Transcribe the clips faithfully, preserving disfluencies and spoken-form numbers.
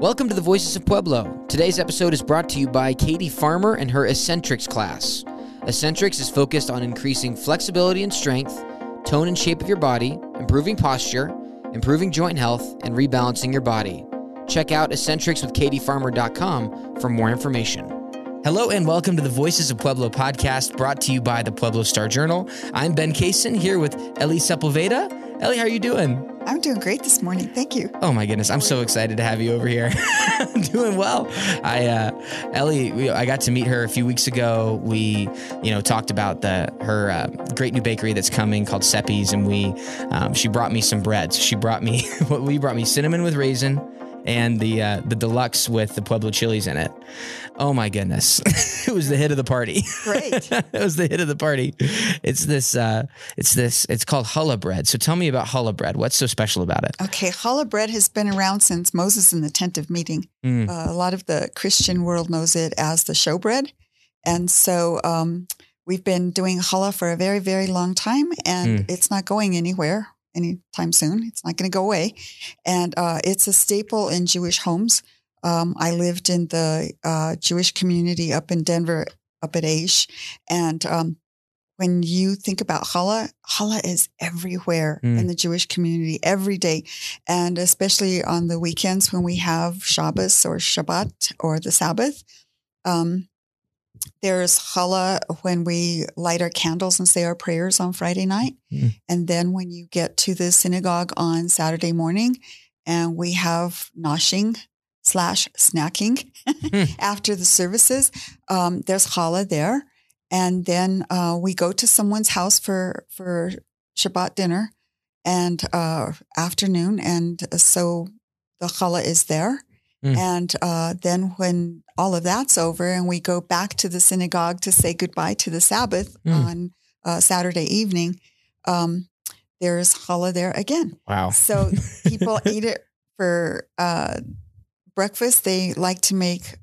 Welcome to the Voices of Pueblo. Today's episode is brought to you by Katie Farmer and her Eccentrics class. Eccentrics is focused on increasing flexibility and strength, tone and shape of your body, improving posture, improving joint health, and rebalancing your body. Check out eccentrics with katie farmer dot com for more information. Hello and welcome to the Voices of Pueblo podcast, brought to you by the Pueblo Star Journal. I'm Ben Kaysen here with Ellie Sepulveda. Ellie, how are you doing? I'm doing great this morning. Thank you. Oh my goodness. I'm so excited to have you over here. I'm doing well. I, uh, Ellie, we, I got to meet her a few weeks ago. We, you know, talked about the, her, uh, great new bakery that's coming called Seppi's. And we, um, she brought me some breads. She brought me, what we brought me cinnamon with raisin and the, uh, the deluxe with the Pueblo chilies in it. Oh my goodness. It was the hit of the party. Great. It was the hit of the party. It's this, uh, it's this, it's called challah bread. So tell me about challah bread. What's so special about it? Okay. Challah bread has been around since Moses in the tent of meeting. Mm. Uh, a lot of the Christian world knows it as the showbread. And so, um, we've been doing challah for a very, very long time, and mm. it's not going anywhere anytime soon. It's not going to go away. And, uh, it's a staple in Jewish homes. Um, I lived in the uh, Jewish community up in Denver, up at Aish. And um, when you think about challah, challah is everywhere mm. in the Jewish community every day. And especially on the weekends when we have Shabbos or Shabbat or the Sabbath. Um, there's challah when we light our candles and say our prayers on Friday night. Mm. And then when you get to the synagogue on Saturday morning and we have noshing slash snacking after the services. Um, there's challah there. And then uh, we go to someone's house for, for Shabbat dinner and uh, afternoon. And so the challah is there. Mm. And uh, then when all of that's over and we go back to the synagogue to say goodbye to the Sabbath mm. on uh, Saturday evening, um, there's challah there again. Wow. So people eat it for uh breakfast. They like to make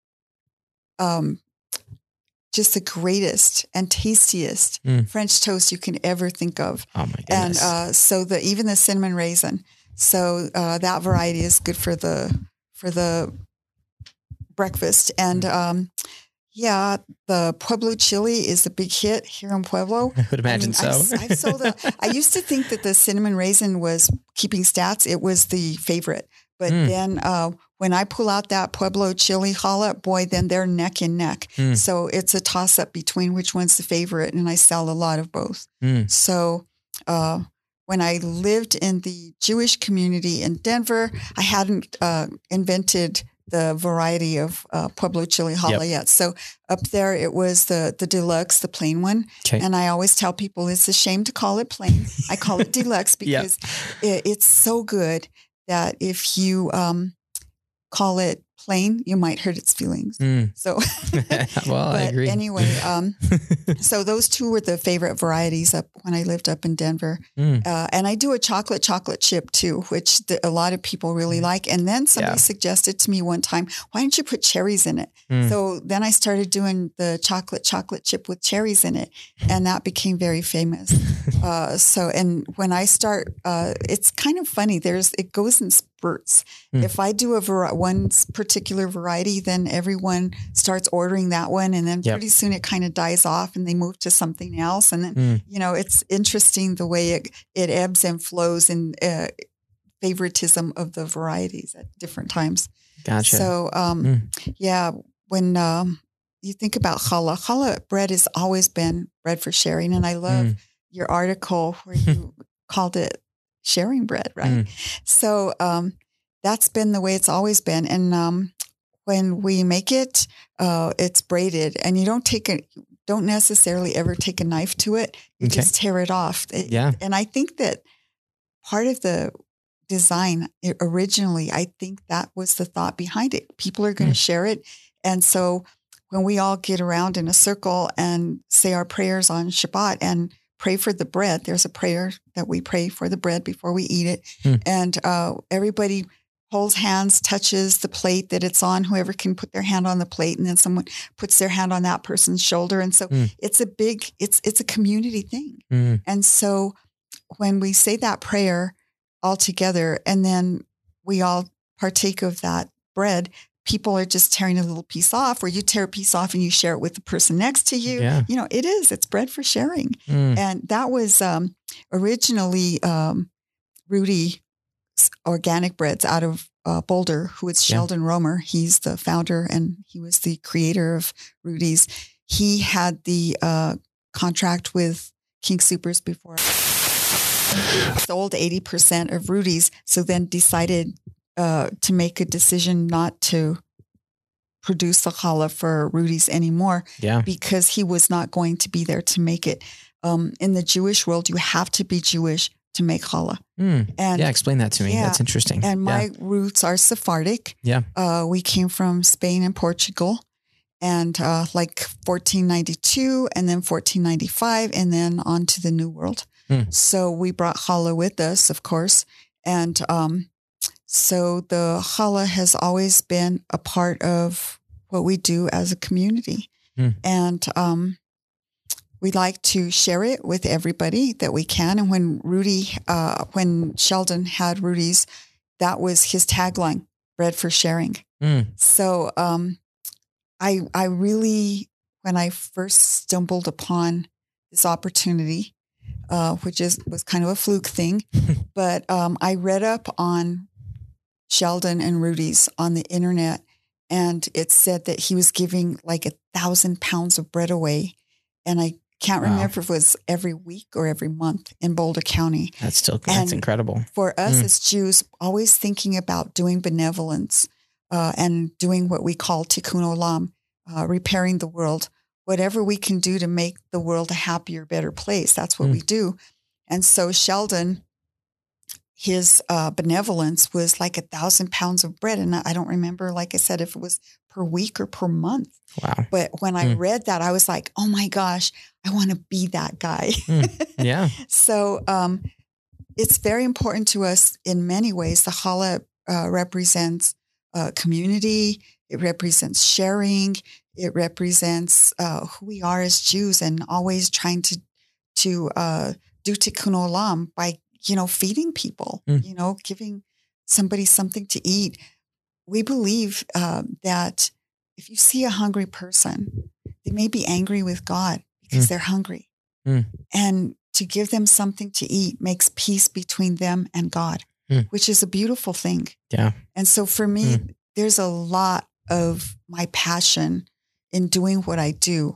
um, just the greatest and tastiest mm. French toast you can ever think of. Oh my goodness. And uh, so the even the cinnamon raisin. So uh, that variety is good for the for the breakfast. And um, yeah, the Pueblo chili is a big hit here in Pueblo. I would imagine I mean, so. I've, I've sold a, I used to think that the cinnamon raisin was keeping stats. It was the favorite. But mm. then uh, when I pull out that Pueblo chili challah, boy, then they're neck and neck. Mm. So it's a toss up between which one's the favorite. And I sell a lot of both. Mm. So uh, when I lived in the Jewish community in Denver, I hadn't uh, invented the variety of uh, Pueblo chili challah yep. yet. So up there, it was the the deluxe, the plain one. Okay. And I always tell people it's a shame to call it plain. I call it deluxe because yep. it, it's so good that if you um, call it plain, you might hurt its feelings. Mm. So, well, I agree. Anyway, um, so those two were the favorite varieties up when I lived up in Denver. Mm. Uh, and I do a chocolate chocolate chip too, which the, a lot of people really like. And then somebody yeah. suggested to me one time, why don't you put cherries in it? Mm. So then I started doing the chocolate chocolate chip with cherries in it, and that became very famous. uh, so, and when I start, uh, it's kind of funny. There's it goes in spurts. Mm. If I do a var- one particular variety, then everyone starts ordering that one, and then yep. pretty soon it kind of dies off, and they move to something else. And then mm. you know, it's interesting the way it it ebbs and flows in uh, favoritism of the varieties at different times. Gotcha. So, um, mm. yeah, when um, you think about challah, challah bread has always been bread for sharing, and I love mm. your article where you called it sharing bread, right? Mm. So um, that's been the way it's always been. And um, when we make it, uh, it's braided, and you don't take it, don't necessarily ever take a knife to it. You okay. just tear it off. It, yeah. And I think that part of the design it, originally, I think that was the thought behind it. People are going to mm. share it. And so when we all get around in a circle and say our prayers on Shabbat and pray for the bread, there's a prayer that we pray for the bread before we eat it. Mm. And uh, everybody holds hands, touches the plate that it's on, whoever can put their hand on the plate, and then someone puts their hand on that person's shoulder. And so mm. it's a big, it's it's a community thing. Mm. And so when we say that prayer all together, and then we all partake of that bread, people are just tearing a little piece off, or you tear a piece off and you share it with the person next to you. Yeah. You know, it is, it's bread for sharing. Mm. And that was um, originally um, Rudy Organic Breads out of uh, Boulder, who is Sheldon yeah. Romer. He's the founder and he was the creator of Rudy's. He had the uh, contract with King Soopers before. Sold eighty percent of Rudy's, so then decided uh, to make a decision not to produce the challah for Rudy's anymore yeah. because he was not going to be there to make it. Um, in the Jewish world, you have to be Jewish to make challah. Mm. And yeah, explain that to me. Yeah, That's interesting. And my yeah. roots are Sephardic. Yeah. Uh, we came from Spain and Portugal. And uh, like fourteen ninety-two and then fourteen ninety-five and then on to the New World. Hmm. So we brought challah with us, of course. And um, so the challah has always been a part of what we do as a community. Hmm. And um, we like to share it with everybody that we can. And when Rudy, uh, when Sheldon had Rudy's, that was his tagline, bread for sharing. Hmm. So um I I really, when I first stumbled upon this opportunity, uh, which is was kind of a fluke thing, but um, I read up on Sheldon and Rudy's on the internet, and it said that he was giving like a thousand pounds of bread away, and I can't wow. remember if it was every week or every month in Boulder County. That's still that's and incredible for us mm. as Jews. Always thinking about doing benevolence. Uh, and doing what we call tikkun olam, uh, repairing the world, whatever we can do to make the world a happier, better place. That's what mm. we do. And so Sheldon, his uh, benevolence was like a thousand pounds of bread. And I don't remember, like I said, if it was per week or per month. Wow. But when I mm. read that, I was like, oh my gosh, I want to be that guy. Mm. Yeah. So um, it's very important to us in many ways. The challah uh, represents Uh, community. It represents sharing. It represents uh, who we are as Jews, and always trying to to uh, do tikkun olam by you know feeding people, mm. you know, giving somebody something to eat. We believe uh, that if you see a hungry person, they may be angry with God because mm. they're hungry, mm. and to give them something to eat makes peace between them and God. Mm. Which is a beautiful thing. Yeah. And so for me, mm. there's a lot of my passion in doing what I do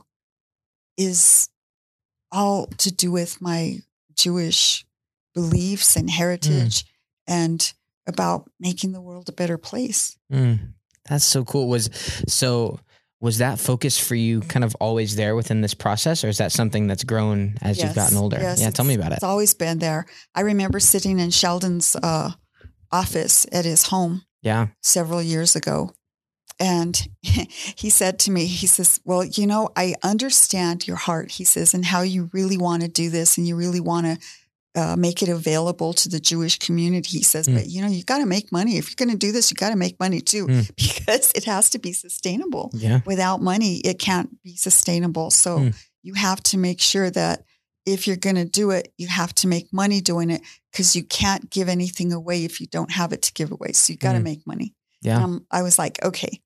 is all to do with my Jewish beliefs and heritage mm. and about making the world a better place. Mm. That's so cool. Was so was that focus for you kind of always there within this process, or is that something that's grown as yes, you've gotten older? Yes, yeah, tell me about it. It's always been there. I remember sitting in Sheldon's uh, office at his home yeah. several years ago. And he said to me, he says, well, you know, I understand your heart, he says, and how you really want to do this and you really want to Uh, make it available to the Jewish community. He says, mm. but you know, you got to make money. If you're going to do this, you got to make money too, mm. because it has to be sustainable. Yeah. Without money, it can't be sustainable. So mm. you have to make sure that if you're going to do it, you have to make money doing it, because you can't give anything away if you don't have it to give away. So you got to mm. make money. Yeah. Um, I was like, okay.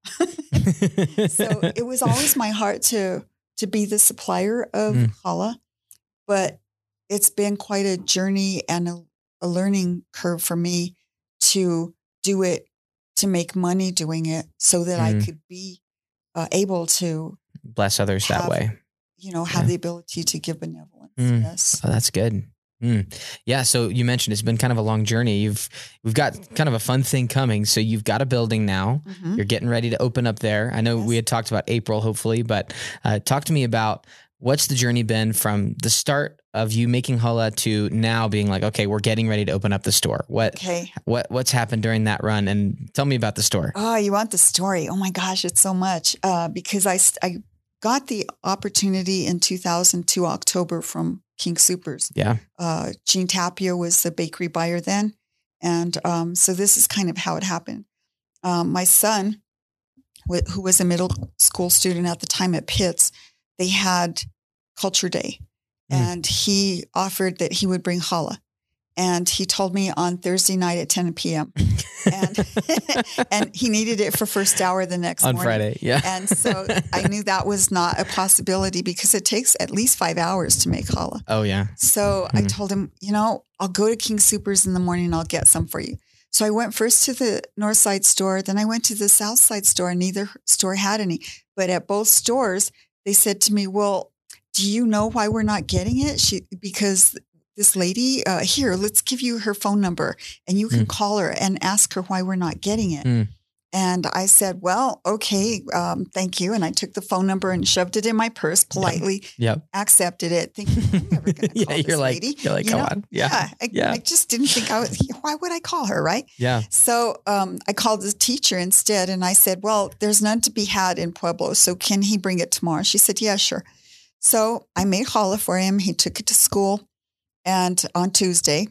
So it was always my heart to, to be the supplier of mm. challah, but it's been quite a journey and a, a learning curve for me to do it, to make money doing it, so that mm. I could be uh, able to bless others have, that way. You know, have yeah. the ability to give benevolence. Mm. Yes. Oh, that's good. Mm. Yeah. So you mentioned it's been kind of a long journey. You've, we've got kind of a fun thing coming. So you've got a building now. Mm-hmm. You're getting ready to open up there. I know yes. we had talked about April, hopefully, but uh, talk to me about what's the journey been from the start of you making challah to now being like, okay, we're getting ready to open up the store. What, okay. what, what's happened during that run? And tell me about the store. Oh, you want the story? Oh my gosh, it's so much. Uh, because I, I got the opportunity in two thousand two, October, from King Soopers. Yeah. Uh, Gene Tapio was the bakery buyer then. And um, so this is kind of how it happened. Um, my son, wh- who was a middle school student at the time at Pitts, they had Culture Day. And he offered that he would bring challah. And he told me on Thursday night at ten p.m. and and he needed it for first hour the next on morning. Friday. Yeah. And so I knew that was not a possibility because it takes at least five hours to make challah. Oh, yeah. So mm-hmm. I told him, you know, I'll go to King Soopers in the morning and I'll get some for you. So I went first to the North Side store. Then I went to the South Side store and neither store had any. But at both stores, they said to me, well, do you know why we're not getting it? She because this lady, uh, here, let's give you her phone number and you can mm. call her and ask her why we're not getting it. Mm. And I said, well, okay, um, thank you. And I took the phone number and shoved it in my purse, politely yep. Yep. accepted it, thinking, I'm never going to call yeah, this you're like, lady. You're like, you come know? on. Yeah. Yeah I, yeah. I just didn't think I was, why would I call her, right? Yeah. So um, I called the teacher instead and I said, well, there's none to be had in Pueblo, so can he bring it tomorrow? She said, yeah, sure. So I made challah for him. He took it to school. And on Tuesday,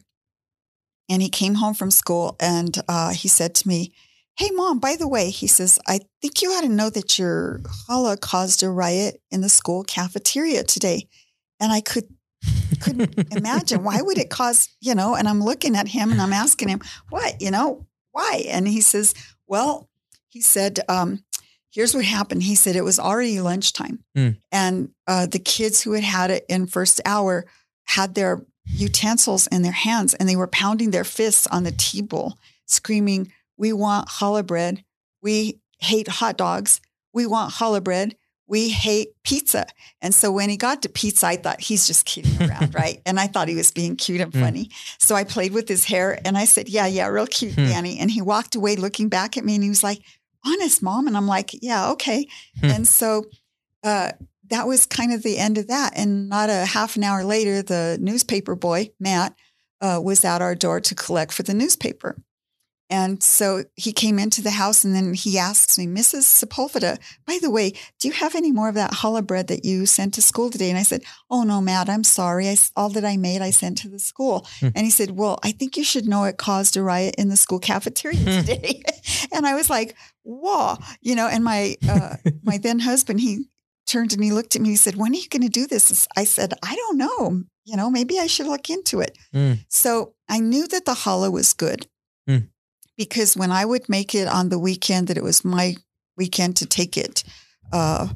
and he came home from school and uh, he said to me, hey, Mom, by the way, he says, I think you ought to know that your challah caused a riot in the school cafeteria today. And I could, couldn't imagine, why would it cause, you know, and I'm looking at him and I'm asking him, what, you know, why? And he says, well, he said, um, here's what happened. He said, it was already lunchtime. Mm. And uh, the kids who had had it in first hour had their utensils in their hands and they were pounding their fists on the table, screaming, we want challah bread. We hate hot dogs. We want challah bread. We hate pizza. And so when he got to pizza, I thought he's just kidding around, right? And I thought he was being cute and funny. Mm. So I played with his hair and I said, yeah, yeah, real cute, mm. Danny. And he walked away looking back at me and he was like, honest, Mom. And I'm like, yeah, okay. Mm. And so uh, that was kind of the end of that. And not a half an hour later, the newspaper boy, Matt, uh, was at our door to collect for the newspaper. And so he came into the house and then he asks me, Missus Sepulveda, by the way, do you have any more of that challah bread that you sent to school today? And I said, oh, no, Matt, I'm sorry. I, all that I made, I sent to the school. Hmm. And he said, well, I think you should know it caused a riot in the school cafeteria today. And I was like, whoa, you know, and my, uh, my then husband, he turned and he looked at me, he said, when are you going to do this? I said, I don't know. You know, maybe I should look into it. Mm. So I knew that the challah was good. Mm. Because when I would make it on the weekend that it was my weekend to take it, uh,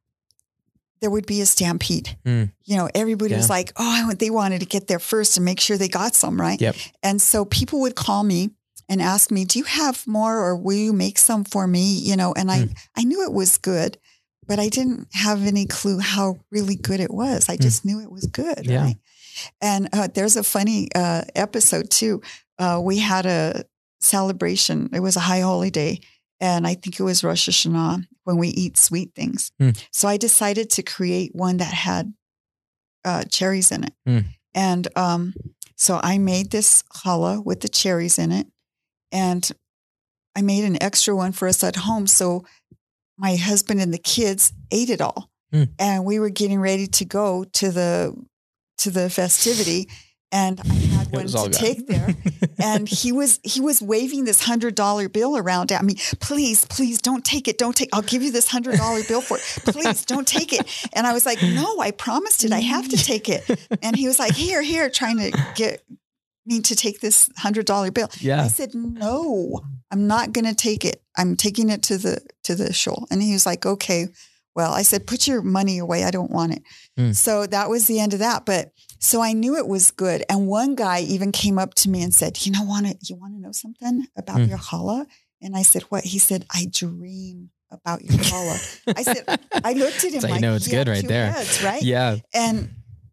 there would be a stampede. Mm. You know, everybody yeah. was like, oh, they wanted to get there first and make sure they got some, right? Yep. And so people would call me and ask me, do you have more or will you make some for me? You know, and mm. I, I knew it was good, but I didn't have any clue how really good it was. I just mm. knew it was good, yeah. right? And uh, there's a funny uh, episode too. Uh, we had a celebration. It was a high holy day. And I think it was Rosh Hashanah when we eat sweet things. Mm. So I decided to create one that had uh, cherries in it. Mm. And um, so I made this challah with the cherries in it. And I made an extra one for us at home. So my husband and the kids ate it all. Mm. And we were getting ready to go to the to the festivity. And I had one to take there. And he was he was waving this hundred dollar bill around at me. Please, please don't take it. Don't take I'll give you this hundred dollar bill for it. Please don't take it. And I was like, no, I promised it. I have to take it. And he was like, here, here, trying to get me to take this hundred dollar bill. Yeah. I said, no, I'm not gonna take it. I'm taking it to the to the shul. And he was like, okay. Well, I said, put your money away. I don't want it. Mm. So that was the end of that. But so I knew it was good. And one guy even came up to me and said, you know, want to, you want to know something about mm. your challah? And I said, what? He said, I dream about your challah. I said, I looked at him so like, you know, it's good right there. Heads, right? Yeah. And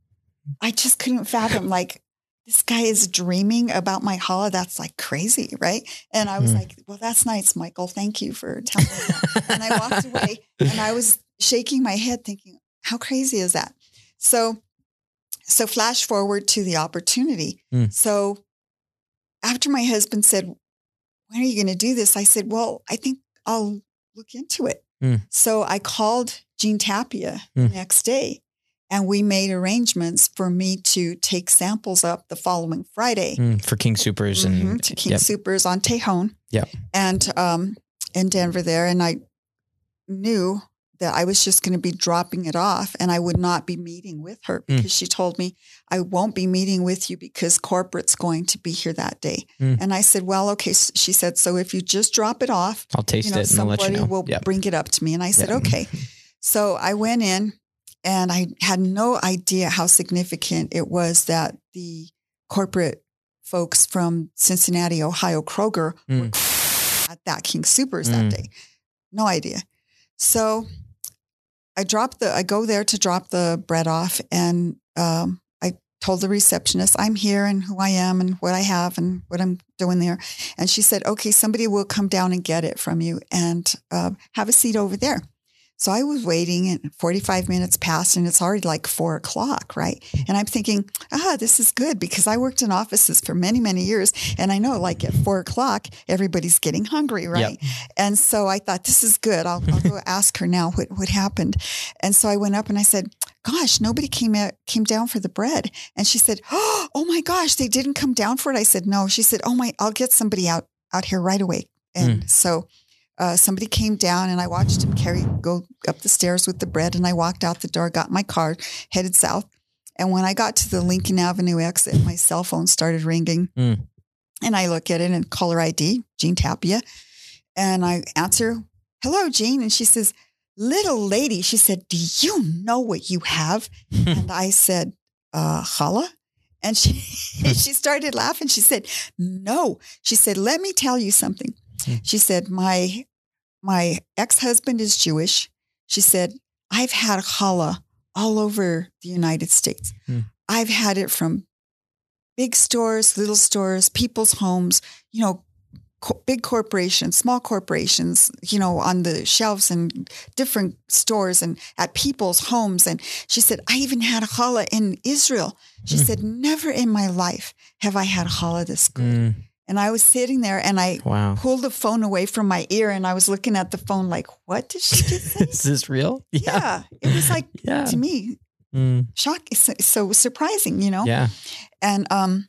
I just couldn't fathom, like, this guy is dreaming about my challah. That's like crazy, right? And I was mm. like, well, that's nice, Michael. Thank you for telling me that. And I walked away and I was shaking my head thinking, how crazy is that? So, so flash forward to the opportunity. Mm. So after my husband said, when are you going to do this? I said, well, I think I'll look into it. Mm. So I called Gene Tapia mm. the next day. And we made arrangements for me to take samples up the following Friday. Mm, for King Soopers. Mm-hmm, and to King yep. Soopers on Tejon. Yeah. And um, in Denver there. And I knew that I was just going to be dropping it off and I would not be meeting with her because mm. she told me I won't be meeting with you because corporate's going to be here that day. Mm. And I said, well, okay. She said, so if you just drop it off, I'll taste you know, it and I'll let you know. Somebody will yep. bring it up to me. And I said, yep. okay. So I went in and I had no idea how significant it was that the corporate folks from Cincinnati, Ohio, Kroger mm. were at that King Soopers mm. that day. No idea. So I dropped the, I go there to drop the bread off and um, I told the receptionist, I'm here and who I am and what I have and what I'm doing there. And she said, okay, somebody will come down and get it from you and uh, have a seat over there. So I was waiting and forty-five minutes passed and it's already like four o'clock, right? And I'm thinking, ah, this is good because I worked in offices for many, many years. And I know like at four o'clock, everybody's getting hungry, right? Yep. And so I thought, this is good. I'll, I'll go ask her now what, what happened. And so I went up and I said, gosh, nobody came out, came down for the bread. And she said, oh my gosh, they didn't come down for it. I said, no. She said, oh my, I'll get somebody out, out here right away. And mm. so Uh, somebody came down and I watched him carry, go up the stairs with the bread and I walked out the door, got my car, headed south. And when I got to the Lincoln Avenue exit, my cell phone started ringing mm. and I look at it and caller I D, Jean Tapia. And I answer, hello, Jean. And she says, little lady, she said, do you know what you have? And I said, uh, challah. And she, she started laughing. She said, no. She said, let me tell you something. She said, my my ex-husband is Jewish. She said, I've had challah all over the United States. Mm. I've had it from big stores, little stores, people's homes, you know, co- big corporations, small corporations, you know, on the shelves in different stores and at people's homes. And she said, I even had challah in Israel. She mm. said, never in my life have I had challah this good. Mm. And I was sitting there and I wow. pulled the phone away from my ear and I was looking at the phone like, what did she just say? Is this real? Yeah. yeah it was like, yeah. to me, mm. shock. So, so surprising, you know? Yeah. And um,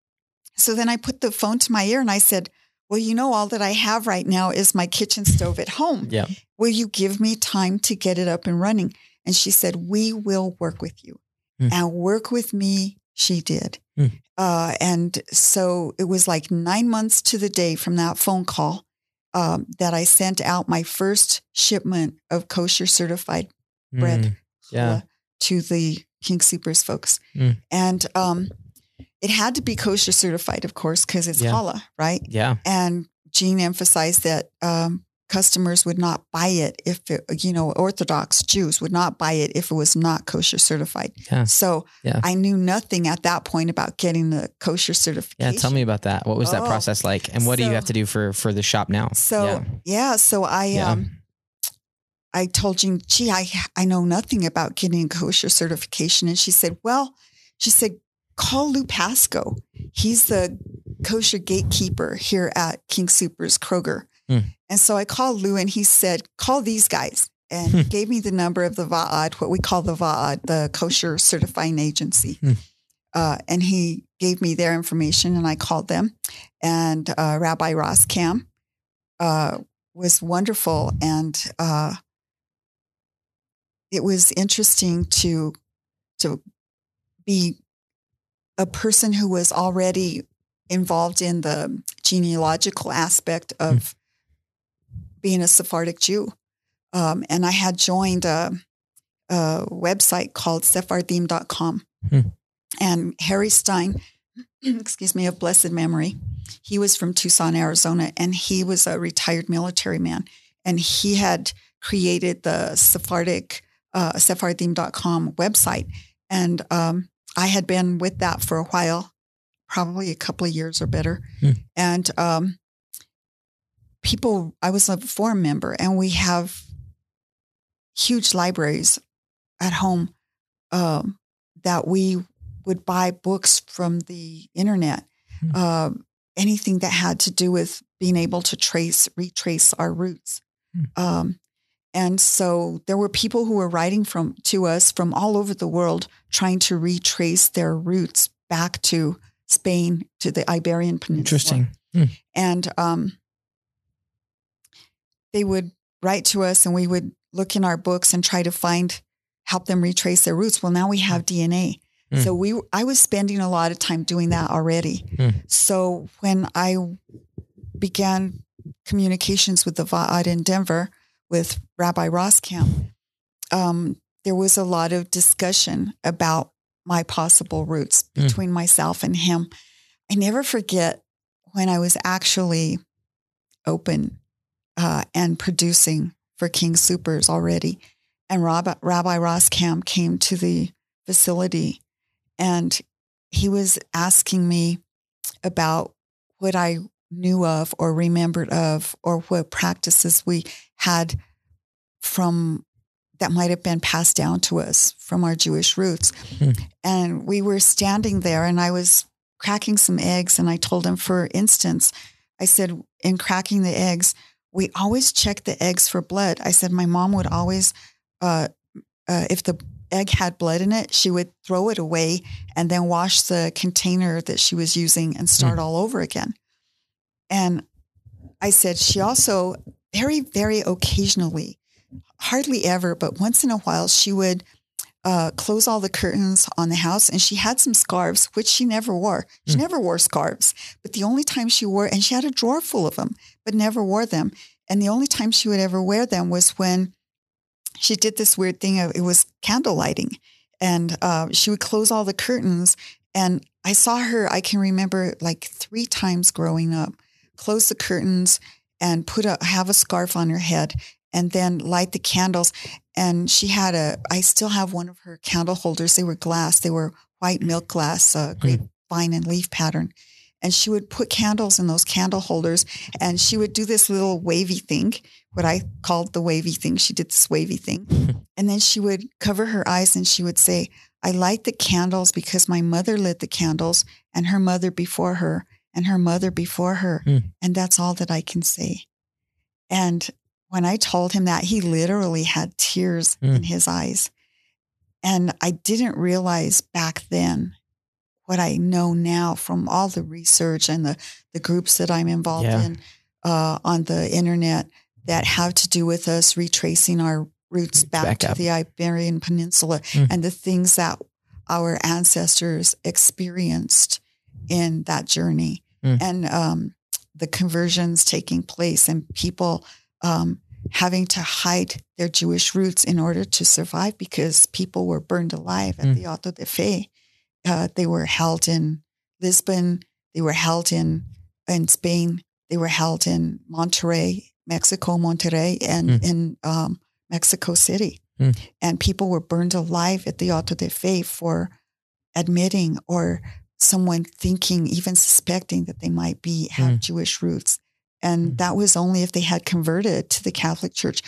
so then I put the phone to my ear and I said, well, you know, all that I have right now is my kitchen stove at home. Yeah. Will you give me time to get it up and running? And she said, we will work with you. Mm. And work with me, she did. Mm. Uh, and so it was like nine months to the day from that phone call um, that I sent out my first shipment of kosher certified bread mm, yeah. uh, to the King Soopers folks. Mm. And um, it had to be kosher certified, of course, because it's yeah. challah, right? Yeah. And Jean emphasized that um, customers would not buy it if it, you know, Orthodox Jews would not buy it if it was not kosher certified. Yeah. So yeah. I knew nothing at that point about getting the kosher certification. Yeah. Tell me about that. What was oh, that process like? And what so, do you have to do for, for the shop now? So, yeah. yeah so I, yeah. um, I told Jean, gee, I, I know nothing about getting kosher certification. And she said, well, she said, call Lou Pasco. He's the kosher gatekeeper here at King Soopers Kroger. Mm. And so I called Lou and he said, call these guys. And he gave me the number of the Va'ad, what we call the Va'ad, the kosher certifying agency. Mm. Uh, and he gave me their information and I called them. And uh, Rabbi Ross Cam uh, was wonderful. And uh, it was interesting to, to be a person who was already involved in the genealogical aspect of mm. being a Sephardic Jew. Um, and I had joined a, a website called Sephardim dot com. Hmm. And Harry Stein, excuse me, of blessed memory, he was from Tucson, Arizona, and he was a retired military man. And he had created the Sephardic, uh, Sephardim dot com website. And um, I had been with that for a while, probably a couple of years or better. Hmm. And um, people, I was a forum member, and we have huge libraries at home um, that we would buy books from the internet, mm. uh, anything that had to do with being able to trace, retrace our roots. Mm. Um, and so there were people who were writing from to us from all over the world, trying to retrace their roots back to Spain, to the Iberian Peninsula. Interesting. Mm. And um, they would write to us and we would look in our books and try to find, help them retrace their roots. Well, now we have D N A. Mm. So we, I was spending a lot of time doing that already. Mm. So when I began communications with the Va'ad in Denver with Rabbi Roskamp, um, there was a lot of discussion about my possible roots between mm. myself and him. I never forget when I was actually open uh, and producing for King Supers already. And Rabbi, Rabbi Roskamp came to the facility and he was asking me about what I knew of or remembered of, or what practices we had from that might have been passed down to us from our Jewish roots. Hmm. And we were standing there and I was cracking some eggs. And I told him, for instance, I said, in cracking the eggs, we always check the eggs for blood. I said, my mom would always, uh, uh, if the egg had blood in it, she would throw it away and then wash the container that she was using and start mm. all over again. And I said, she also very, very occasionally, hardly ever, but once in a while, she would uh, close all the curtains on the house. And she had some scarves, which she never wore. She mm. never wore scarves. But the only time she wore, and she had a drawer full of them, but never wore them. And the only time she would ever wear them was when she did this weird thing. Of, it was candle lighting. And uh, she would close all the curtains. And I saw her, I can remember like three times growing up, close the curtains and put a, have a scarf on her head and then light the candles. And she had a, I still have one of her candle holders. They were glass. They were white milk glass, uh, grapevine and leaf pattern. And she would put candles in those candle holders and she would do this little wavy thing, what I called the wavy thing. She did this wavy thing. And then she would cover her eyes and she would say, I light the candles because my mother lit the candles and her mother before her and her mother before her. Mm. And that's all that I can say. And when I told him that, he literally had tears mm. in his eyes. And I didn't realize back then what I know now from all the research and the, the groups that I'm involved yeah. in uh, on the internet that have to do with us retracing our roots back, back to up. the Iberian Peninsula mm. and the things that our ancestors experienced in that journey mm. and um, the conversions taking place and people um, having to hide their Jewish roots in order to survive because people were burned alive at mm. the Auto de Fe. Uh, they were held in Lisbon. They were held in in Spain. They were held in Monterrey, Mexico, Monterrey, and mm. in um, Mexico City. Mm. And people were burned alive at the Auto de Fe for admitting or someone thinking, even suspecting that they might be have mm. Jewish roots. And mm. that was only if they had converted to the Catholic Church.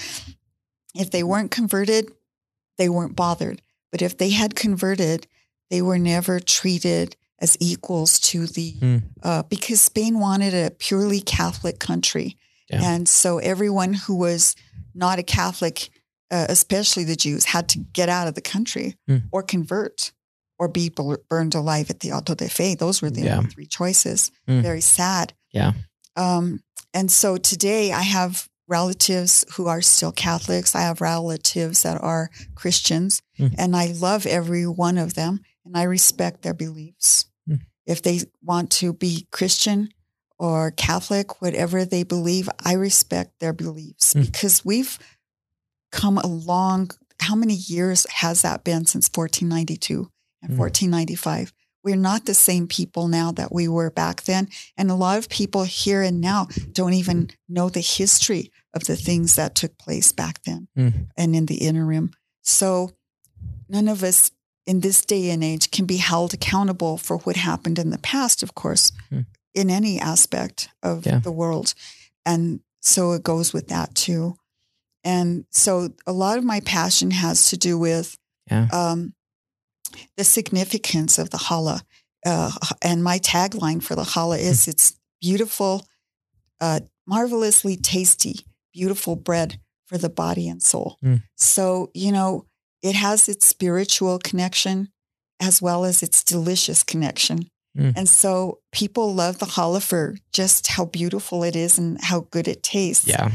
If they weren't converted, they weren't bothered. But if they had converted, they were never treated as equals to the, mm. uh, because Spain wanted a purely Catholic country. Yeah. And so everyone who was not a Catholic, uh, especially the Jews, had to get out of the country mm. or convert or be burned alive at the Auto de Fe. Those were the yeah. only three choices. Mm. Very sad. Yeah. Um, and so today I have relatives who are still Catholics. I have relatives that are Christians, mm. and I love every one of them. And I respect their beliefs. Mm. If they want to be Christian or Catholic, whatever they believe, I respect their beliefs mm. because we've come along. How many years has that been since fourteen ninety-two and mm. fourteen ninety-five? We're not the same people now that we were back then. And a lot of people here and now don't even know the history of the things that took place back then mm. and in the interim. So none of us in this day and age can be held accountable for what happened in the past, of course, mm. in any aspect of yeah. the world. And so it goes with that too. And so a lot of my passion has to do with yeah. um, the significance of the challah. Uh, and my tagline for the challah is mm. it's beautiful, uh, marvelously tasty, beautiful bread for the body and soul. Mm. So, you know, it has its spiritual connection as well as its delicious connection. Mm. And so people love the challah for just how beautiful it is and how good it tastes. Yeah.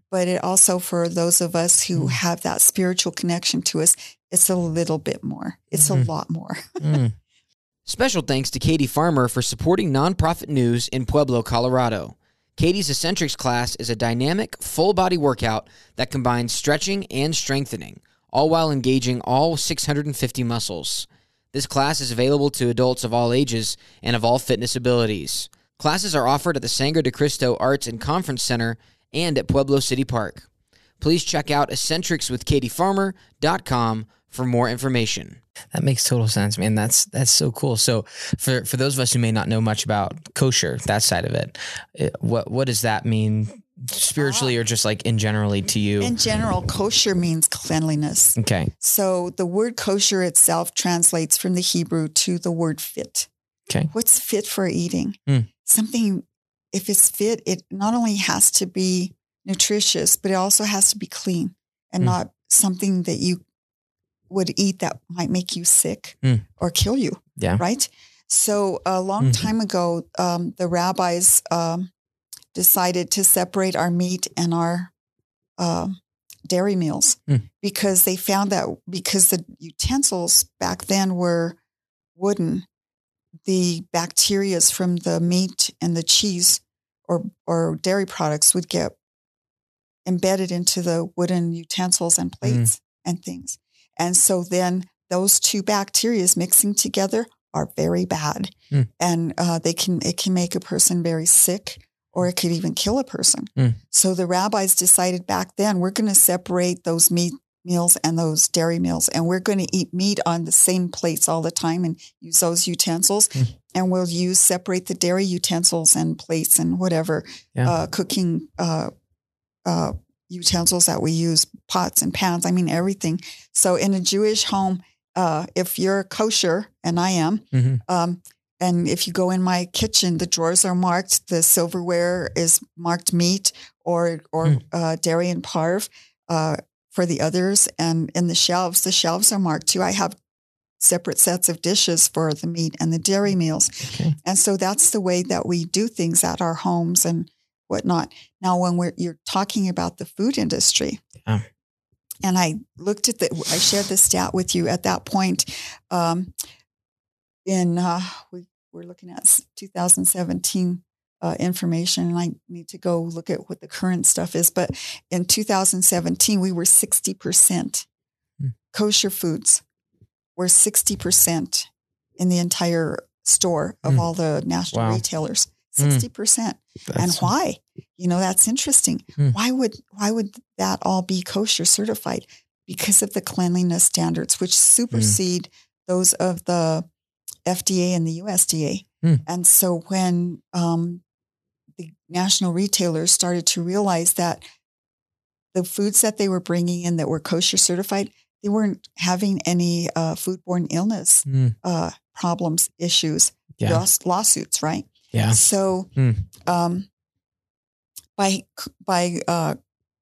but it also for those of us who mm. have that spiritual connection to us, it's a little bit more. It's mm-hmm. a lot more. mm. Special thanks to Katie Farmer for supporting nonprofit news in Pueblo, Colorado. Katie's Eccentrics class is a dynamic, full-body workout that combines stretching and strengthening, all while engaging all six hundred fifty muscles. This class is available to adults of all ages and of all fitness abilities. Classes are offered at the Sangre de Cristo Arts and Conference Center and at Pueblo City Park. Please check out eccentrics with katie farmer dot com for more information. That makes total sense, man. That's that's so cool. So for, for those of us who may not know much about kosher, that side of it, it what what does that mean spiritually or just like in generally to you? In general, kosher means cleanliness. Okay. So the word kosher itself translates from the Hebrew to the word fit. Okay. What's fit for eating? Mm. Something, if it's fit, it not only has to be nutritious, but it also has to be clean and mm. not something that you would eat that might make you sick mm. or kill you. Yeah. Right. So a long mm-hmm. time ago, um, the rabbis um, decided to separate our meat and our uh, dairy meals mm. because they found that because the utensils back then were wooden, the bacterias from the meat and the cheese or or dairy products would get embedded into the wooden utensils and plates mm. and things. And so then those two bacteria mixing together are very bad. Mm. And uh, they can it can make a person very sick, or it could even kill a person. Mm. So the rabbis decided back then, we're going to separate those meat meals and those dairy meals, and we're going to eat meat on the same plates all the time and use those utensils. Mm. And we'll use separate the dairy utensils and plates and whatever yeah. uh, cooking uh, uh, utensils that we use, pots and pans. I mean, everything. So in a Jewish home, uh, if you're kosher, and I am, mm-hmm. um, and if you go in my kitchen, the drawers are marked. The silverware is marked meat or or mm. uh, dairy and parve uh, for the others. And in the shelves, the shelves are marked too. I have separate sets of dishes for the meat and the dairy meals. Okay. And so that's the way that we do things at our homes and whatnot. Now, when we're you're talking about the food industry, yeah. and I looked at the, I shared the stat with you at that point. Um, in uh, we we're looking at two thousand seventeen uh, information, and I need to go look at what the current stuff is. But in two thousand seventeen, we were sixty percent hmm. kosher foods. We're sixty percent in the entire store of mm. all the national wow. retailers. sixty percent. Mm. And why? You know, that's interesting. Mm. Why would why would that all be kosher certified? Because of the cleanliness standards, which supersede mm. those of the F D A and the U S D A. Mm. And so when um, the national retailers started to realize that the foods that they were bringing in that were kosher certified, they weren't having any uh, foodborne illness mm. uh, problems, issues, yeah. laws, lawsuits, right? Yeah. So mm. um, by by uh,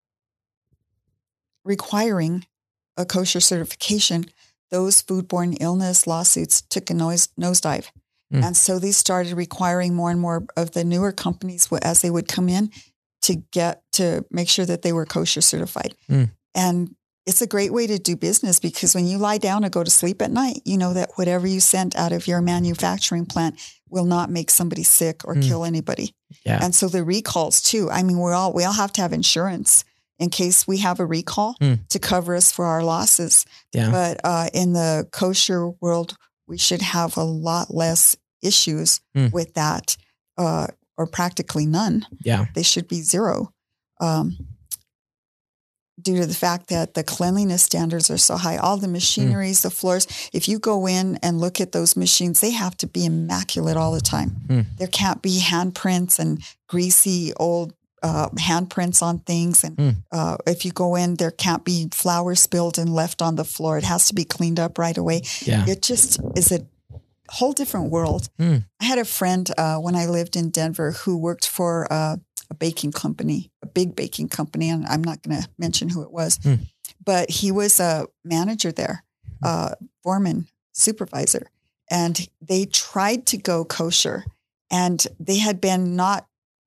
requiring a kosher certification, those foodborne illness lawsuits took a nose nosedive, mm. and so they started requiring more and more of the newer companies as they would come in to get to make sure that they were kosher certified. Mm. And it's a great way to do business because when you lie down and go to sleep at night, you know that whatever you sent out of your manufacturing plant will not make somebody sick or mm. kill anybody. Yeah. And so the recalls too. I mean, we all we all have to have insurance in case we have a recall mm. to cover us for our losses. Yeah. But uh, in the kosher world, we should have a lot less issues mm. with that, uh, or practically none. Yeah. They should be zero. Um, due to the fact that the cleanliness standards are so high, all the machineries, mm. the floors, if you go in and look at those machines, they have to be immaculate all the time. Mm. There can't be handprints and greasy old uh, handprints on things. And mm. uh, if you go in, there can't be flour spilled and left on the floor. It has to be cleaned up right away. Yeah. It just is a whole different world. Mm. I had a friend uh, when I lived in Denver who worked for uh, a baking company, a big baking company, and I'm not going to mention who it was, mm. but he was a manager there, uh, foreman, supervisor, and they tried to go kosher, and they had been not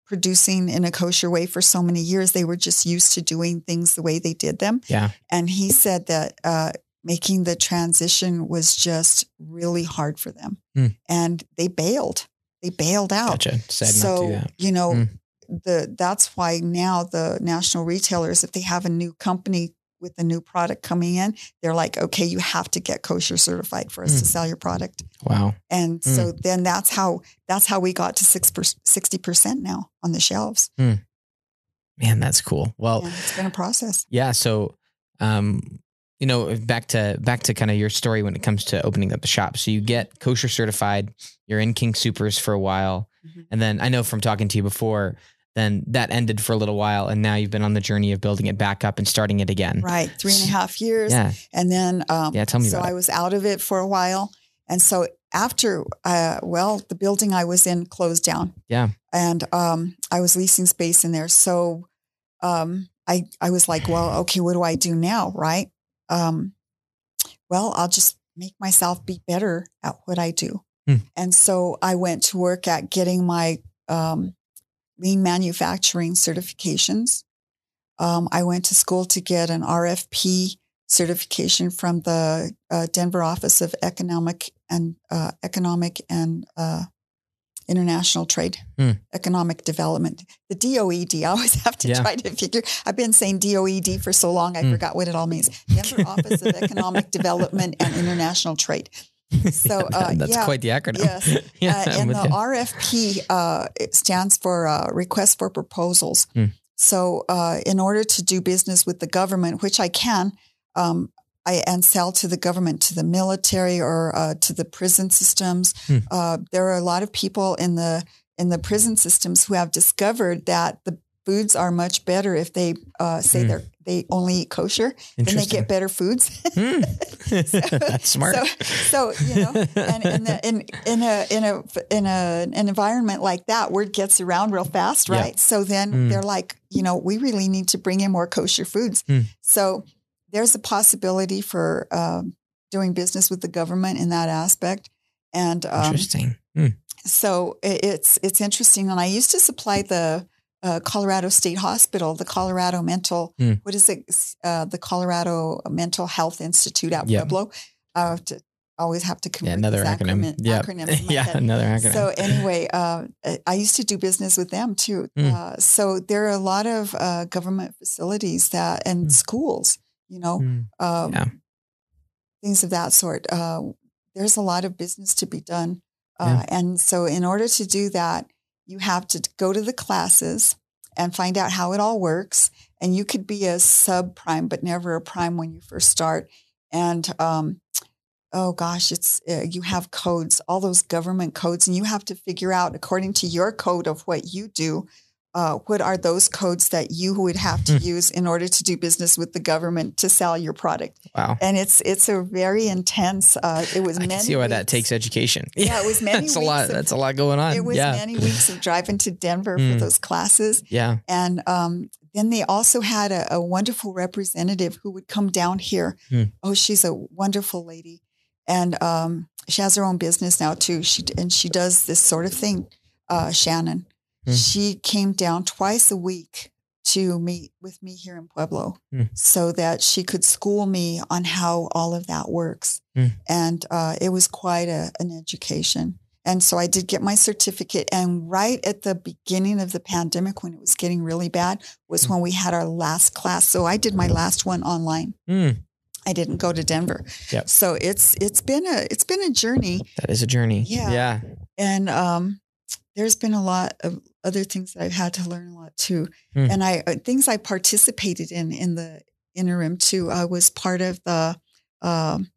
producing in a kosher way for so many years. They were just used to doing things the way they did them. Yeah. And he said that uh, making the transition was just really hard for them. Mm. And they bailed. They bailed out. Gotcha. Sad so, not to do that. you know, Mm. the that's why now the national retailers, if they have a new company with a new product coming in, they're like, okay, you have to get kosher certified for us mm. to sell your product. Wow. And mm. so then that's how, that's how we got to six per, sixty percent now on the shelves. Mm. Man, that's cool. Well, yeah, it's been a process. Yeah. So, um, you know, back to, back to kind of your story when it comes to opening up the shop. So you get kosher certified, you're in King Soopers for a while. Mm-hmm. And then I know from talking to you before, then that ended for a little while. And now you've been on the journey of building it back up and starting it again. Right. Three and a half years. Yeah. And then, um, yeah, tell me so about I it. was out of it for a while. And so after, uh, well, the building I was in closed down. Yeah. And, um, I was leasing space in there. So, um, I, I was like, well, okay, what do I do now? Right. Um, well, I'll just make myself be better at what I do. Hmm. And so I went to work at getting my, um, lean manufacturing certifications. Um, I went to school to get an R F P certification from the uh, Denver Office of Economic and uh, Economic and uh, International Trade, mm. Economic Development. The D O E D. I always have to yeah. try to figure. I've been saying D O E D for so long, I mm. forgot what it all means. Denver Office of Economic Development and International Trade. So uh, that's yeah, quite the acronym. Yes, yeah, uh, and the you. R F P uh, it stands for uh, Request for Proposals. Hmm. So, uh, in order to do business with the government, which I can, um, I and sell to the government, to the military, or uh, to the prison systems. Hmm. Uh, there are a lot of people in the in the prison systems who have discovered that the foods are much better if they uh, say mm. they're they only eat kosher, then they get better foods. mm. so, That's smart. So, so you know, and in, the, in in a in a in a an environment like that, word gets around real fast, right? Yeah. So then mm. they're like, you know, we really need to bring in more kosher foods. Mm. So there's a possibility for um, doing business with the government in that aspect. And um, interesting. Mm. So it, it's it's interesting, and I used to supply the. Uh, Colorado State Hospital, the Colorado Mental, mm. what is it? Uh, the Colorado Mental Health Institute at yep. Pueblo. Uh, to always have to yeah, another acronym. Acronym, yep. acronyms yeah, head. another acronym. So anyway, uh, I used to do business with them too. Mm. Uh, so there are a lot of uh, government facilities that and mm. schools, you know, mm. um, yeah. things of that sort. Uh, there's a lot of business to be done, uh, yeah. and so in order to do that, you have to go to the classes and find out how it all works. And you could be a subprime, but never a prime when you first start. And, um, oh gosh, it's, uh, you have codes, all those government codes, and you have to figure out according to your code of what you do, uh, what are those codes that you would have to mm. use in order to do business with the government to sell your product. Wow. And it's, it's a very intense, uh, it was I many can see why weeks. that takes education. Yeah, it was many that's weeks. a lot. Of, that's a lot going on. It was yeah. many weeks of driving to Denver mm. for those classes. Yeah. And, um, then they also had a, a wonderful representative who would come down here. Mm. Oh, she's a wonderful lady. And, um, she has her own business now too. She, and she does this sort of thing, uh, Shannon. Mm. She came down twice a week to meet with me here in Pueblo mm. so that she could school me on how all of that works. Mm. And uh, it was quite a, an education. And so I did get my certificate. And right at the beginning of the pandemic, when it was getting really bad, was mm. when we had our last class. So I did my last one online. Mm. I didn't go to Denver. Yep. So it's it's been a it's been a journey. That is a journey. Yeah. Yeah. And um there's been a lot of other things that I've had to learn a lot too. Mm. And I, things I participated in, in the interim too. I was part of the, um,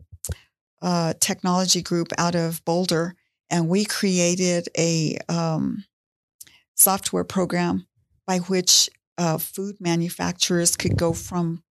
uh, technology group out of Boulder, and we created a, um, software program by which, uh, food manufacturers could go from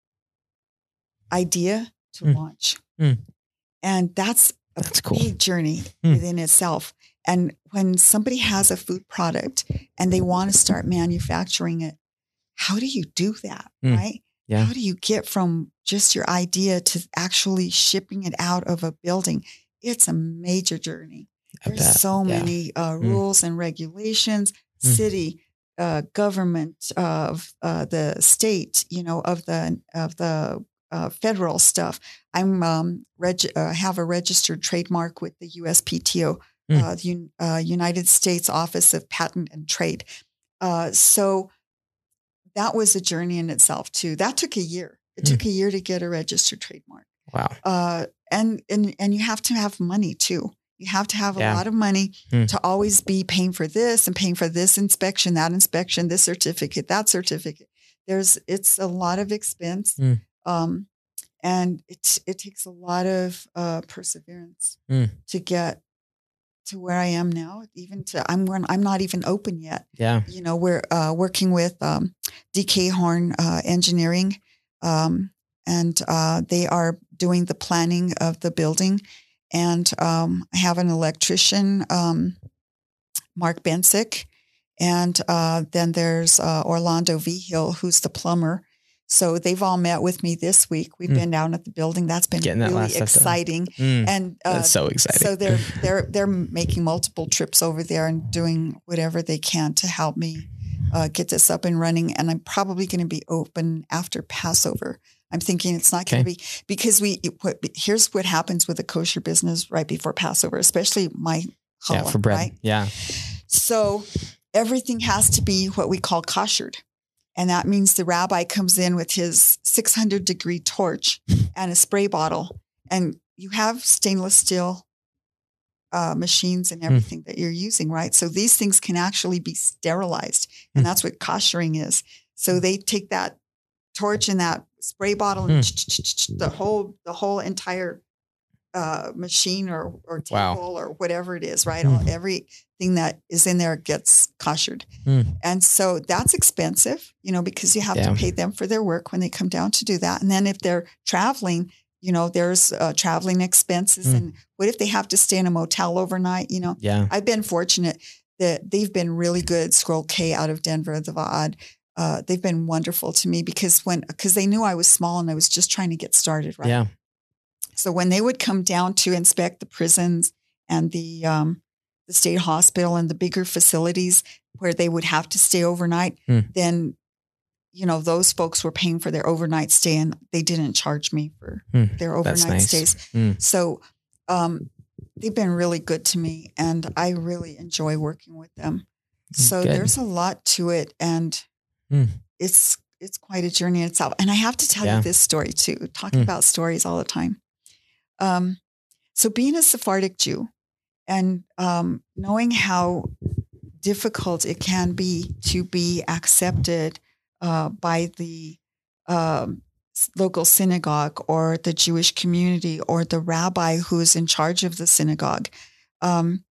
idea to mm. launch. Mm. And that's a that's big cool. journey mm. within itself. And when somebody has a food product and they want to start manufacturing it, how do you do that, mm. right? Yeah. How do you get from just your idea to actually shipping it out of a building? It's a major journey. There's so yeah. many uh, rules mm. and regulations, mm. city, uh, government, of uh, the state, you know, of the of the uh, federal stuff. I'm um, reg- uh, have a registered trademark with the U S P T O, mm. uh, the Un- uh, United States Office of Patent and Trade. Uh, so that was a journey in itself too. That took a year. It mm. took a year to get a registered trademark. Wow. Uh, and and and you have to have money too. You have to have a yeah. lot of money mm. to always be paying for this and paying for this inspection, that inspection, this certificate, that certificate. There's, it's a lot of expense. Mm. Um, and it, it takes a lot of uh, perseverance mm. to get to where I am now, even to, I'm when I'm not even open yet. Yeah. You know, we're uh, working with um, D K Horn uh, Engineering, um, and uh, they are doing the planning of the building. And um, I have an electrician, um, Mark Bensick, and uh, then there's uh, Orlando Vigil, who's the plumber. So they've all met with me this week. We've mm. been down at the building. That's been Getting really that exciting. Mm. And uh, that's so exciting. So they're they're they're making multiple trips over there and doing whatever they can to help me uh, get this up and running. And I'm probably going to be open after Passover. I'm thinking it's not okay. going to be, because we, what, here's what happens with a kosher business right before Passover, especially my challah, yeah, for bread. Right? Yeah. So everything has to be what we call koshered. And that means the rabbi comes in with his six hundred degree torch and a spray bottle, and you have stainless steel uh, machines and everything mm. that you're using, right? So these things can actually be sterilized, and mm. that's what koshering is. So they take that torch and that spray bottle and mm. the whole the whole entire uh, machine or or table wow. or whatever it is, right? Mm. All, everything that is in there gets koshered, mm. and so that's expensive, you know, because you have yeah. to pay them for their work when they come down to do that. And then if they're traveling, you know, there's uh, traveling expenses, mm. and what if they have to stay in a motel overnight? You know, yeah, I've been fortunate that they've been really good. Scroll K out of Denver, the Vaad. Uh, they've been wonderful to me because when, because they knew I was small and I was just trying to get started. Right. Yeah. So when they would come down to inspect the prisons and the, um, the state hospital and the bigger facilities where they would have to stay overnight, mm. then, you know, those folks were paying for their overnight stay and they didn't charge me for mm. their overnight nice. stays. Mm. So, um, they've been really good to me and I really enjoy working with them. So good. There's a lot to it. And Mm. it's it's quite a journey in itself. And I have to tell yeah. you this story too, talking mm. about stories all the time. Um, so being a Sephardic Jew and um, knowing how difficult it can be to be accepted uh, by the um, local synagogue or the Jewish community or the rabbi who is in charge of the synagogue, um,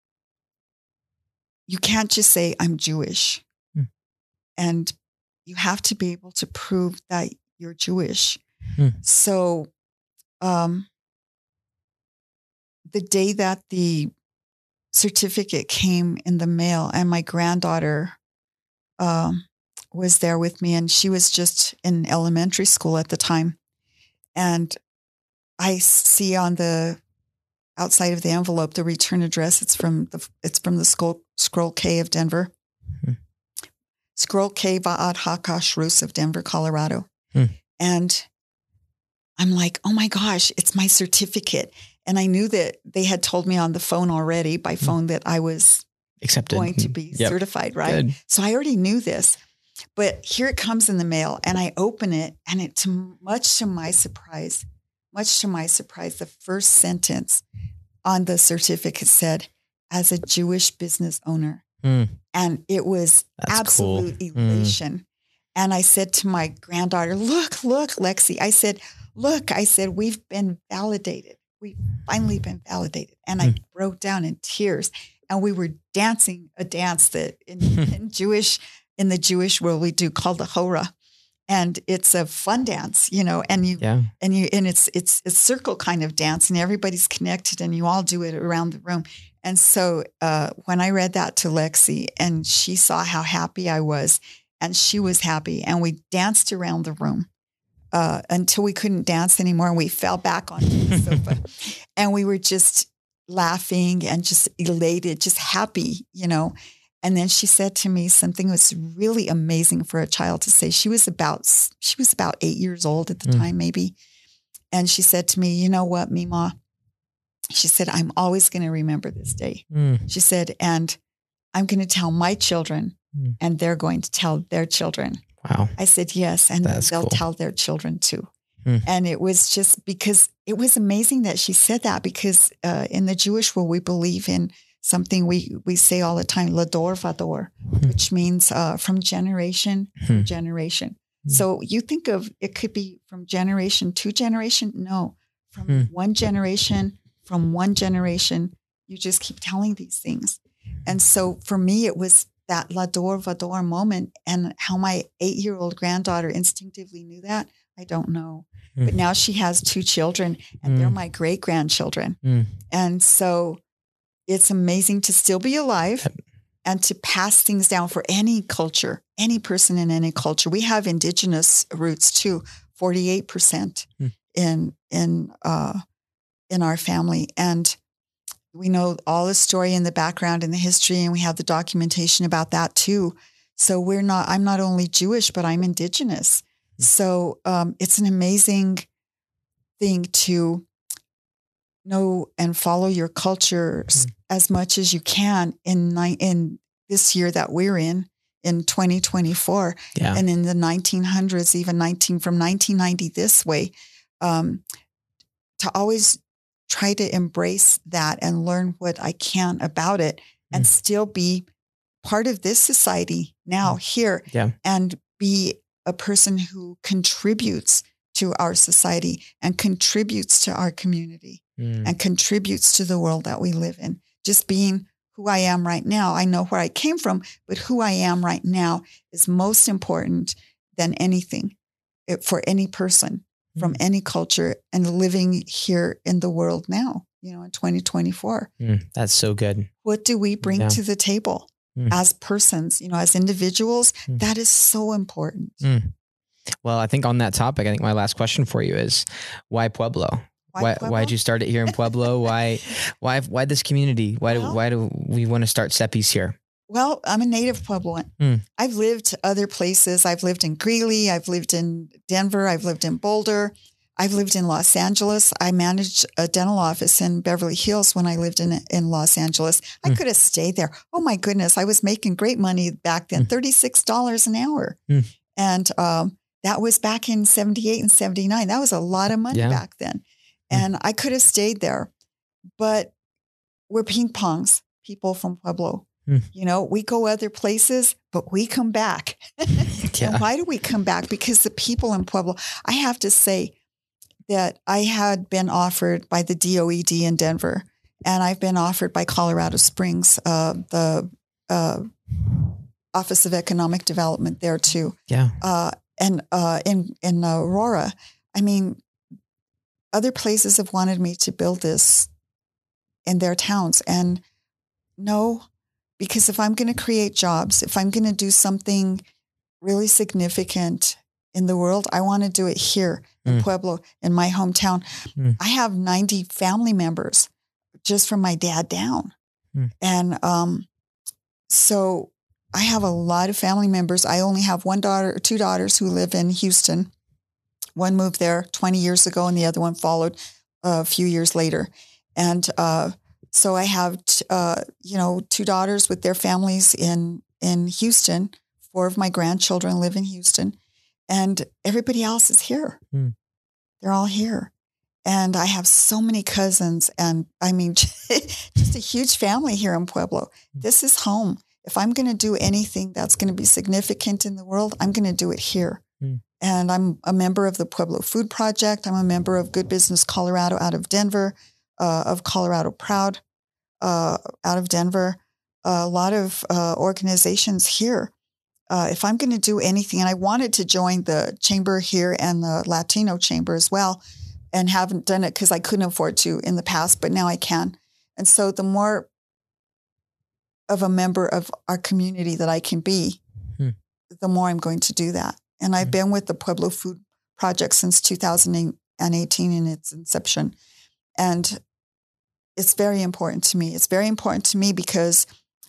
you can't just say, I'm Jewish. Mm. And you have to be able to prove that you're Jewish. Hmm. So um, the day that the certificate came in the mail and my granddaughter um, was there with me and she was just in elementary school at the time. And I see on the outside of the envelope, the return address, it's from the, it's from the Scroll, Scroll K of Denver. Hmm. Scroll K Vaad HaKashrus of Denver, Colorado. Hmm. And I'm like, oh my gosh, it's my certificate. And I knew that they had told me on the phone already by phone hmm. that I was accepted, going to be yep. certified, right? Good. So I already knew this. But here it comes in the mail and I open it and it, to much to my surprise, much to my surprise, the first sentence on the certificate said, as a Jewish business owner. Mm. And it was That's absolute cool. elation. Mm. And I said to my granddaughter, look, look, Lexi, I said, look, I said, we've been validated. We've finally been validated. And mm. I broke down in tears and we were dancing a dance that in, in Jewish, in the Jewish world we do called the Hora. And it's a fun dance, you know, and you, yeah. and you, and it's, it's a circle kind of dance and everybody's connected and you all do it around the room. And so uh, when I read that to Lexi and she saw how happy I was and she was happy and we danced around the room uh, until we couldn't dance anymore and we fell back onto the sofa and we were just laughing and just elated, just happy, you know. And then she said to me something was really amazing for a child to say. She was about, she was about eight years old at the mm. time, maybe. And she said to me, you know what, Mima? She said, I'm always going to remember this day. Mm. She said, and I'm going to tell my children mm. and they're going to tell their children. Wow. I said, yes. And That's they'll cool. tell their children too. Mm. And it was just because it was amazing that she said that, because uh, in the Jewish world, we believe in something we, we say all the time, Lador Vador, mm. which means uh, from generation mm. to generation. Mm. So you think of, it could be from generation to generation. No, from mm. one generation, from one generation, you just keep telling these things. And so for me, it was that Lador Vador moment, and how my eight-year-old granddaughter instinctively knew that, I don't know. Mm. But now she has two children, and mm. they're my great-grandchildren. Mm. And so it's amazing to still be alive and to pass things down for any culture, any person in any culture. We have indigenous roots too, forty-eight percent mm. in in uh, in our family. And we know all the story in the background and the history, and we have the documentation about that too. So we're not, I'm not only Jewish, but I'm indigenous. Mm. So um, it's an amazing thing to know and follow your culture mm. as much as you can in in this year that we're in, in twenty twenty-four, yeah. and in the nineteen hundreds, even nineteen from nineteen ninety this way, um, to always try to embrace that and learn what I can about it, and mm. still be part of this society now mm. here, yeah. and be a person who contributes to our society and contributes to our community mm. and contributes to the world that we live in. Just being who I am right now. I know where I came from, but who I am right now is most important than anything it, for any person mm. from any culture, and living here in the world now, you know, in twenty twenty-four. Mm, that's so good. What do we bring yeah. to the table mm. as persons, you know, as individuals? Mm. That is so important. Mm. Well, I think on that topic, I think my last question for you is, why Pueblo? Why, why Pueblo? Why'd you start it here in Pueblo? why, why, why this community? Why well, do, why do we want to start Seppi's here? Well, I'm a native Puebloan. Mm. I've lived other places. I've lived in Greeley. I've lived in Denver. I've lived in Boulder. I've lived in Los Angeles. I managed a dental office in Beverly Hills when I lived in, in Los Angeles. I mm. could have stayed there. Oh my goodness. I was making great money back then, mm. thirty-six dollars an hour. Mm. And, um, that was back in seventy-eight and seventy-nine. That was a lot of money yeah. back then. And mm. I could have stayed there, but we're ping pongs, people from Pueblo. Mm. You know, we go other places, but we come back. yeah. And why do we come back? Because the people in Pueblo, I have to say that I had been offered by the D O E D in Denver, and I've been offered by Colorado Springs, uh, the uh, Office of Economic Development there too. Yeah. Uh, and uh, in, in Aurora, I mean, other places have wanted me to build this in their towns. And no, because if I'm going to create jobs, if I'm going to do something really significant in the world, I want to do it here in mm. Pueblo, in my hometown. Mm. I have ninety family members just from my dad down. Mm. And um, so I have a lot of family members. I only have one daughter or two daughters who live in Houston. One moved there twenty years ago, and the other one followed a few years later. And uh, so I have, t- uh, you know, two daughters with their families in, in Houston. Four of my grandchildren live in Houston, and everybody else is here. Mm. They're all here. And I have so many cousins, and I mean, just a huge family here in Pueblo. Mm. This is home. If I'm going to do anything that's going to be significant in the world, I'm going to do it here. Mm. And I'm a member of the Pueblo Food Project. I'm a member of Good Business Colorado out of Denver, uh, of Colorado Proud uh, out of Denver, uh, a lot of uh, organizations here. Uh, if I'm going to do anything, and I wanted to join the chamber here and the Latino chamber as well, and haven't done it because I couldn't afford to in the past, but now I can. And so the more of a member of our community that I can be, hmm. the more I'm going to do that. And I've hmm. been with the Pueblo Food Project since two thousand eighteen in its inception. And it's very important to me. It's very important to me because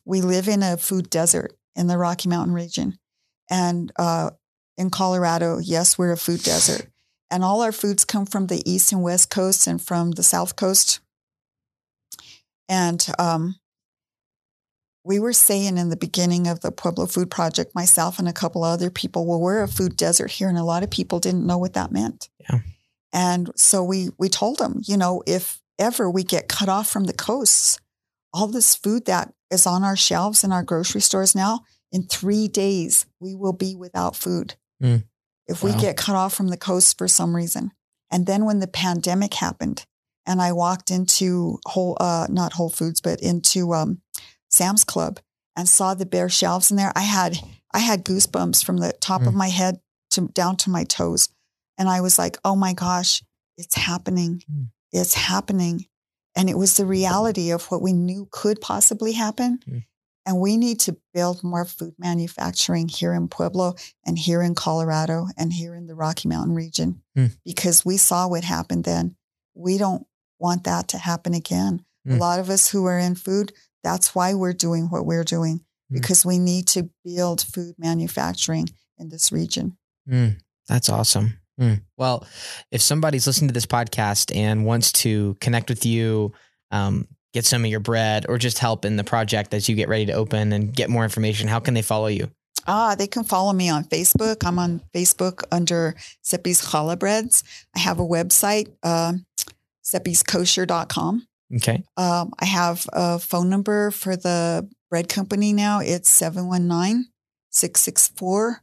we live in a food desert in the Rocky Mountain region. And uh, in Colorado, yes, we're a food desert. And all our foods come from the East and West Coast and from the South Coast. And um, we were saying in the beginning of the Pueblo Food Project, myself and a couple other people, well, we're a food desert here. And a lot of people didn't know what that meant. Yeah. And so we we told them, you know, if ever we get cut off from the coasts, all this food that is on our shelves in our grocery stores now, in three days, we will be without food. Mm. If we wow. get cut off from the coast for some reason. And then when the pandemic happened and I walked into Whole, uh, not Whole Foods, but into um, Sam's Club and saw the bare shelves in there, I had, I had goosebumps from the top mm. of my head to down to my toes. And I was like, oh my gosh, it's happening. Mm. It's happening. And it was the reality of what we knew could possibly happen. Mm. And we need to build more food manufacturing here in Pueblo and here in Colorado and here in the Rocky Mountain region, mm. because we saw what happened then. We don't want that to happen again. Mm. A lot of us who are in food, that's why we're doing what we're doing, mm. because we need to build food manufacturing in this region. Mm. That's awesome. Mm. Well, if somebody's listening to this podcast and wants to connect with you, um, get some of your bread or just help in the project as you get ready to open and get more information, how can they follow you? Ah, they can follow me on Facebook. I'm on Facebook under Seppi's Challah Breads. I have a website, uh, seppis kosher dot com. Okay. Um, I have a phone number for the bread company now. It's seven one nine, six six four,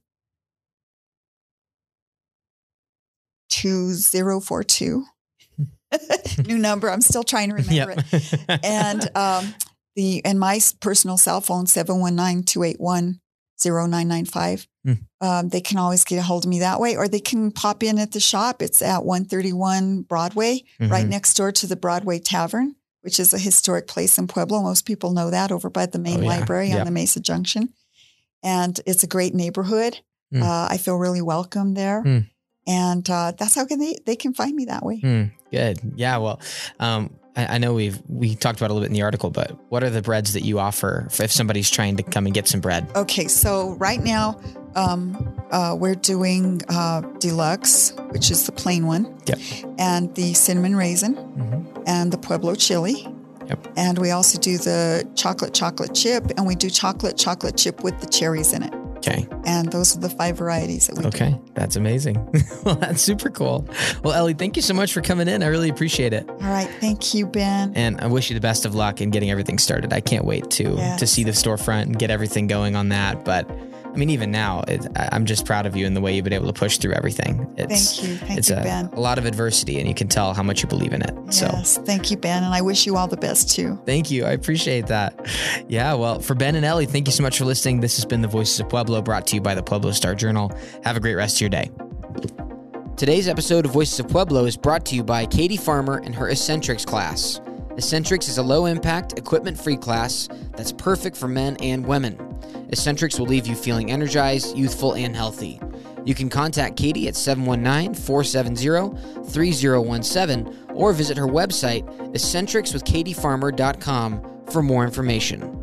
two zero four two. New number. I'm still trying to remember yep. it. And um, the and my personal cell phone, seven one nine, two eight one, zero nine nine five. Mm. Um, they can always get a hold of me that way, or they can pop in at the shop. It's at one thirty-one Broadway, mm-hmm. right next door to the Broadway Tavern, which is a historic place in Pueblo. Most people know that, over by the main oh, yeah. library yep. on the Mesa Junction. And it's a great neighborhood. Mm. Uh, I feel really welcome there. Mm. And uh, that's how can they, they can find me that way. Mm, good. Yeah. Well, um, I, I know we've, we talked about it a little bit in the article, but what are the breads that you offer if somebody's trying to come and get some bread? Okay. So right now um, uh, we're doing uh, deluxe, which is the plain one, yep. and the cinnamon raisin mm-hmm. and the Pueblo chili. Yep. And we also do the chocolate chocolate chip, and we do chocolate chocolate chip with the cherries in it. Okay. And those are the five varieties that we okay. do. That's amazing. Well, that's super cool. Well, Ellie, thank you so much for coming in. I really appreciate it. All right. Thank you, Ben. And I wish you the best of luck in getting everything started. I can't wait to, yes. to see the storefront and get everything going on that. But I mean, even now, it, I'm just proud of you in the way you've been able to push through everything. It's, thank you. Thank it's you, a, Ben. a lot of adversity, and you can tell how much you believe in it. Yes. So, thank you, Ben. And I wish you all the best, too. Thank you. I appreciate that. Yeah. Well, for Ben and Ellie, thank you so much for listening. This has been The Voices of Pueblo, brought to you by the Pueblo Star Journal. Have a great rest of your day. Today's episode of Voices of Pueblo is brought to you by Katie Farmer and her Eccentrics class. Eccentrics is a low-impact, equipment-free class that's perfect for men and women. Eccentrics will leave you feeling energized, youthful, and healthy. You can contact Katie at seven one nine, four seven zero, three zero one seven or visit her website, eccentrics with katie farmer dot com, for more information.